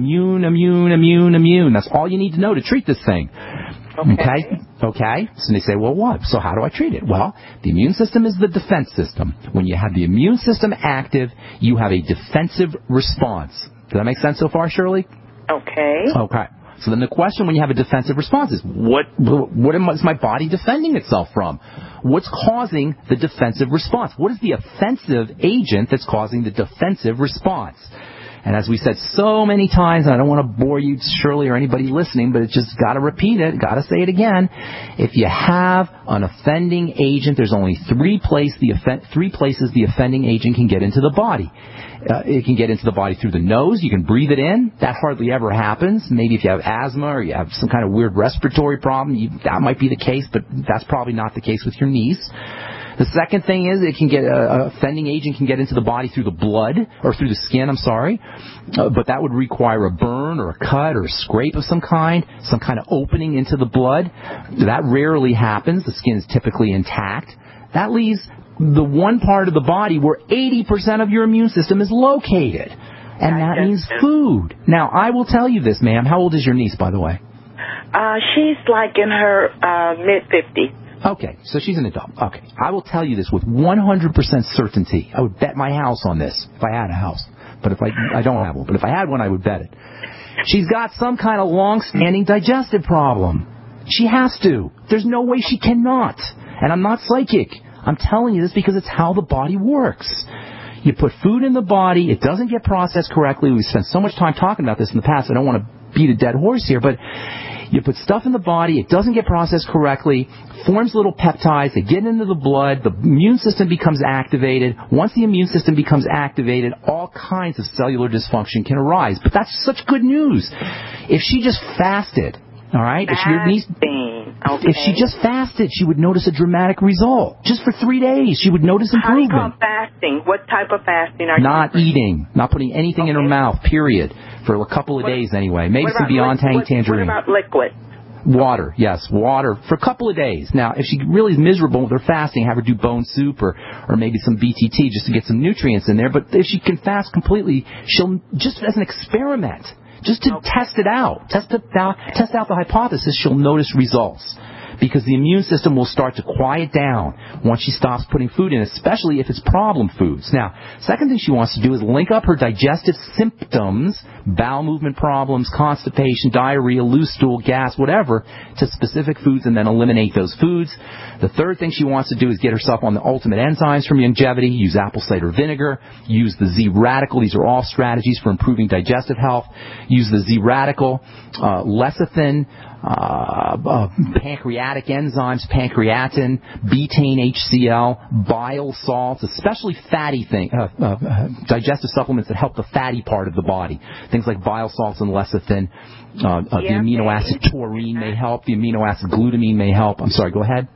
B: Immune. That's all you need to know to treat this thing. Okay? So they say, well, what? So how do I treat it? Well, the immune system is the defense system. When you have the immune system active, you have a defensive response. Does that make sense so far, Shirley?
R: Okay.
B: So then the question when you have a defensive response is, what is my body defending itself from? What's causing the defensive response? What is the offensive agent that's causing the defensive response? And as we said so many times, and I don't want to bore you, Shirley, or anybody listening, but it's just got to repeat it, got to say it again. If you have an offending agent, there's only three places the offending agent can get into the body. It can get into the body through the nose. You can breathe it in. That hardly ever happens. Maybe if you have asthma or you have some kind of weird respiratory problem, that might be the case, but that's probably not the case with your niece. The second thing is an offending agent can get into the body through the blood, or through the skin, but that would require a burn or a cut or a scrape of some kind of opening into the blood. That rarely happens. The skin is typically intact. That leaves the one part of the body where 80% of your immune system is located, and that means food. Now, I will tell you this, ma'am. How old is your niece, by the way?
R: She's like in her mid-50s.
B: Okay, so she's an adult. Okay, I will tell you this with 100% certainty. I would bet my house on this if I had a house. But if I don't have one. But if I had one, I would bet it. She's got some kind of long-standing digestive problem. She has to. There's no way she cannot. And I'm not psychic. I'm telling you this because it's how the body works. You put food in the body, it doesn't get processed correctly. We've spent so much time talking about this in the past, I don't want to beat a dead horse here, but you put stuff in the body, it doesn't get processed correctly, forms little peptides, they get into the blood, the immune system becomes activated. Once the immune system becomes activated, all kinds of cellular dysfunction can arise. But that's such good news. If she just fasted, all right? If she just fasted, she would notice a dramatic result. Just for 3 days, she would notice improvement.
R: How do you call fasting? What type of fasting are you
B: Not eating, not putting anything in her mouth, period, for a couple of days anyway. Maybe some Beyond Tangerine.
R: What about liquid?
B: Water, yes, water for a couple of days. Now, if she really is miserable with her fasting, have her do bone soup or maybe some BTT just to get some nutrients in there. But if she can fast completely, she'll, just as an experiment, just to test it out, test out the hypothesis, she'll notice results. Because the immune system will start to quiet down once she stops putting food in, especially if it's problem foods. Now, second thing she wants to do is link up her digestive symptoms, bowel movement problems, constipation, diarrhea, loose stool, gas, whatever, to specific foods and then eliminate those foods. The third thing she wants to do is get herself on the ultimate enzymes from Youngevity, use apple cider vinegar, use the Z-Radical. These are all strategies for improving digestive health. Use the Z-Radical, lecithin, pancreatic pancreatic enzymes, pancreatin, betaine HCl, bile salts, especially fatty digestive supplements that help the fatty part of the body. Things like bile salts and lecithin. The amino acid taurine may help. The amino acid glutamine may help. I'm sorry, go ahead.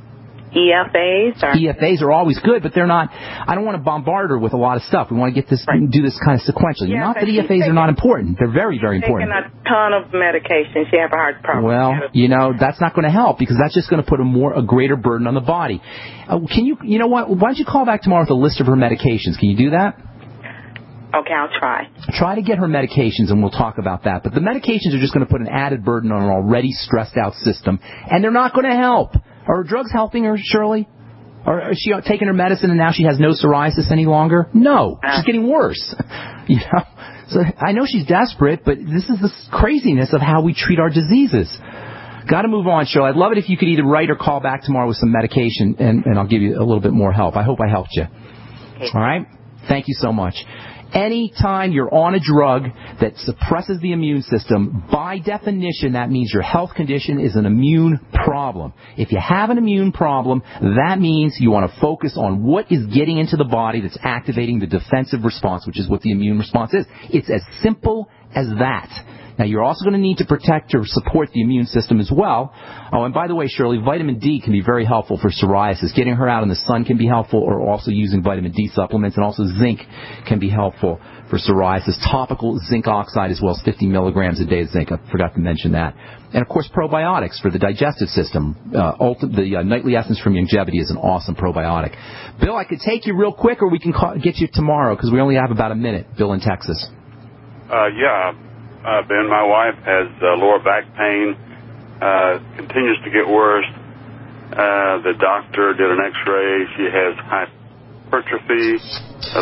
B: EFAs are always good, but they're not. I don't want to bombard her with a lot of stuff. We want to get this, do this kind of sequentially.
R: Yeah,
B: not that EFAs are not important. They're very, very important.
R: Taking a ton of medication. She has a heart problem.
B: Well, that's not going to help because that's just going to put a greater burden on the body. You know what? Why don't you call back tomorrow with a list of her medications? Can you do that?
R: Okay, I'll try.
B: Try to get her medications, and we'll talk about that. But the medications are just going to put an added burden on an already stressed-out system, and they're not going to help. Are her drugs helping her, Shirley? Or is she taking her medicine and now she has no psoriasis any longer? No, she's getting worse. So I know she's desperate, but this is the craziness of how we treat our diseases. Got to move on, Shirley. I'd love it if you could either write or call back tomorrow with some medication, and I'll give you a little bit more help. I hope I helped you.
R: Okay.
B: All right? Thank you so much. Anytime you're on a drug that suppresses the immune system, by definition, that means your health condition is an immune problem. If you have an immune problem, that means you want to focus on what is getting into the body that's activating the defensive response, which is what the immune response is. It's as simple as that. Now, you're also going to need to protect or support the immune system as well. Oh, and by the way, Shirley, vitamin D can be very helpful for psoriasis. Getting her out in the sun can be helpful, or also using vitamin D supplements, and also zinc can be helpful for psoriasis. Topical zinc oxide as well as 50 milligrams a day of zinc. I forgot to mention that. And, of course, probiotics for the digestive system. The Nightly Essence from Youngevity is an awesome probiotic. Bill, I could take you real quick, or we can get you tomorrow because we only have about a minute. Bill in Texas.
S: Ben, my wife has lower back pain, continues to get worse. The doctor did an x-ray. She has hypertrophy of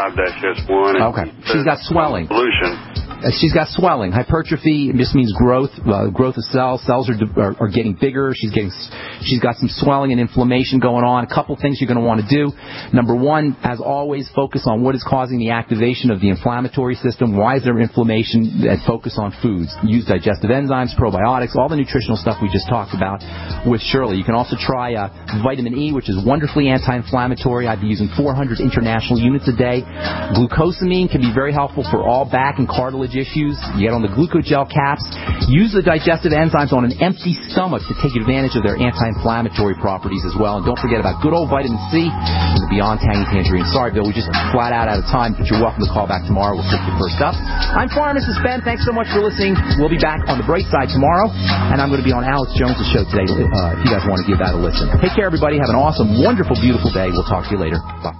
S: L5-S1.
B: Okay. She's got swelling.
S: Solution.
B: She's got swelling. Hypertrophy just means growth of cells. Cells are getting bigger. She's got some swelling and inflammation going on. A couple things you're going to want to do. Number one, as always, focus on what is causing the activation of the inflammatory system. Why is there inflammation? And focus on foods. Use digestive enzymes, probiotics, all the nutritional stuff we just talked about with Shirley. You can also try vitamin E, which is wonderfully anti-inflammatory. I'd be using 400 international units a day. Glucosamine can be very helpful for all back and cartilage issues. You get on the glucogel caps. Use the digestive enzymes on an empty stomach to take advantage of their anti-inflammatory properties as well. And don't forget about good old vitamin C and the Beyond Tangy Tangerine. Sorry, Bill, we just flat out of time, but you're welcome to call back tomorrow. We'll pick you first up. I'm Pharmacist Ben. Thanks so much for listening. We'll be back on the bright side tomorrow, and I'm going to be on Alex Jones' show today if you guys want to give that a listen. Take care, everybody. Have an awesome, wonderful, beautiful day. We'll talk to you later. Bye.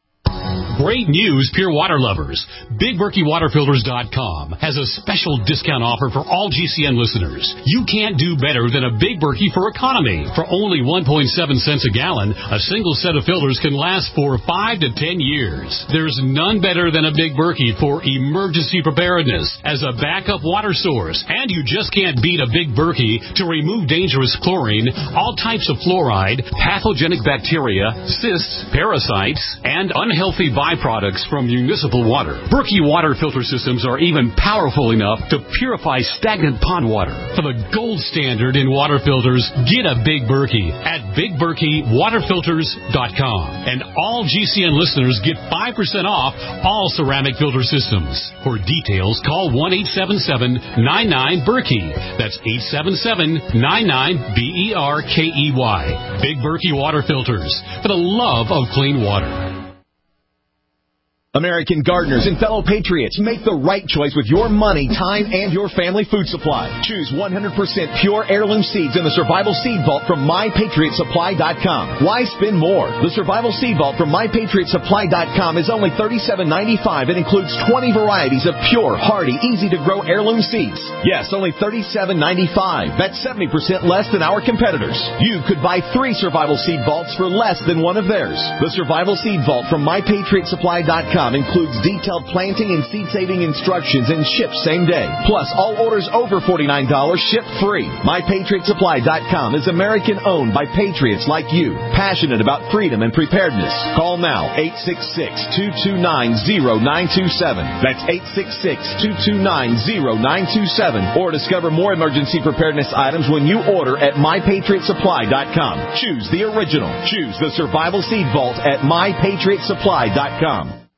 T: Great news, pure water lovers. BigBerkeyWaterFilters.com has a special discount offer for all GCN listeners. You can't do better than a Big Berkey for economy. For only 1.7 cents a gallon, a single set of filters can last for 5 to 10 years. There's none better than a Big Berkey for emergency preparedness as a backup water source. And you just can't beat a Big Berkey to remove dangerous chlorine, all types of fluoride, pathogenic bacteria, cysts, parasites, and unhealthy byproducts from municipal water. Berkey water filter systems are even powerful enough to purify stagnant pond water. For the gold standard in water filters, get a Big Berkey at BigBerkeyWaterFilters.com. And all GCN listeners get 5% off all ceramic filter systems. For details, call 1-877-99-BERKEY. That's 877-99-BERKEY. Big Berkey Water Filters, for the love of clean water.
U: American gardeners and fellow patriots, make the right choice with your money, time, and your family food supply. Choose 100% pure heirloom seeds in the Survival Seed Vault from MyPatriotSupply.com. Why spend more? The Survival Seed Vault from MyPatriotSupply.com is only $37.95 and includes 20 varieties of pure, hardy, easy-to-grow heirloom seeds. Yes, only $37.95. That's 70% less than our competitors. You could buy 3 Survival Seed Vaults for less than one of theirs. The Survival Seed Vault from MyPatriotSupply.com MyPatriotSupply.com includes detailed planting and seed-saving instructions and ships same day. Plus, all orders over $49 ship free. MyPatriotSupply.com is American-owned by patriots like you, passionate about freedom and preparedness. Call now, 866-229-0927. That's 866-229-0927. Or discover more emergency preparedness items when you order at MyPatriotSupply.com. Choose the original. Choose the Survival Seed Vault at MyPatriotSupply.com.